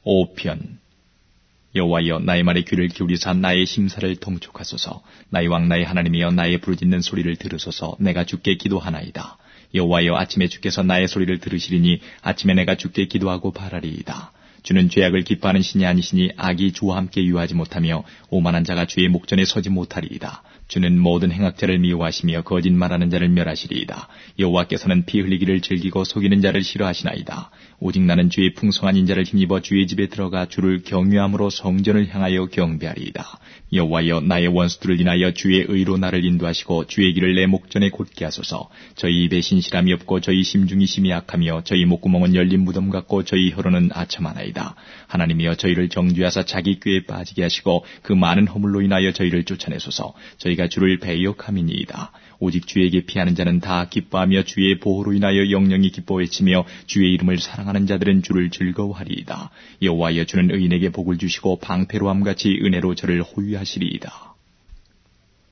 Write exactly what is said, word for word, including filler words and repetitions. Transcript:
오 편. 여호와여, 나의 말에 귀를 기울이사 나의 심사를 통촉하소서. 나의 왕 나의 하나님이여, 나의 부르짖는 소리를 들으소서. 내가 주께 기도하나이다. 여호와여, 아침에 주께서 나의 소리를 들으시리니 아침에 내가 주께 기도하고 바라리이다. 주는 죄악을 기뻐하는 신이 아니시니 악이 주와 함께 유하지 못하며 오만한 자가 주의 목전에 서지 못하리이다. 주는 모든 행악자를 미워하시며 거짓말하는 자를 멸하시리이다. 여호와께서는 피 흘리기를 즐기고 속이는 자를 싫어하시나이다. 오직 나는 주의 풍성한 인자를 힘입어 주의 집에 들어가 주를 경외함으로 성전을 향하여 경배하리이다. 여호와여, 나의 원수들을 인하여 주의 의로 나를 인도하시고 주의 길을 내 목전에 곧게 하소서. 저희 입에 신실함이 없고 저희 심중이 심히 악하며 저희 목구멍은 열린 무덤 같고 저희 혀로는 아첨하나이다. 하나님이여, 저희를 정죄하사 자기 꾀에 빠지게 하시고 그 많은 허물로 인하여 저희를 쫓아내소서. 저희가 주를 배역함이니이다. 오직 주에게 피하는 자는 다 기뻐하며 주의 보호로 인하여 영영이 기뻐 외치며 주의 이름을 사랑하는 자들은 주를 즐거워하리이다. 여호와여, 주는 의인에게 복을 주시고 방패로함같이 은혜로 저를 호위하시리이다.